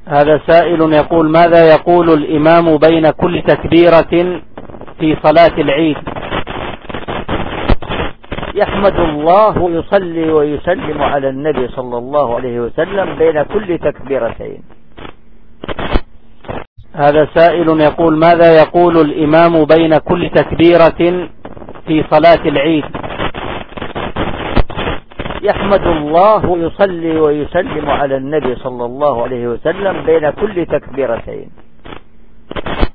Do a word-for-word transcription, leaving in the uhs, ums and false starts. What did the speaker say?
هذا سائل يقول: ماذا يقول الإمام بين كل تكبيرة في صلاة العيد؟ يحمد الله ويصلي ويسلم على النبي صلى الله عليه وسلم بين كل تكبيرتين. هذا سائل يقول: ماذا يقول الإمام بين كل تكبيرة في صلاة العيد؟ يحمد الله ويصلي ويسلم على النبي صلى الله عليه وسلم بين كل تكبيرتين.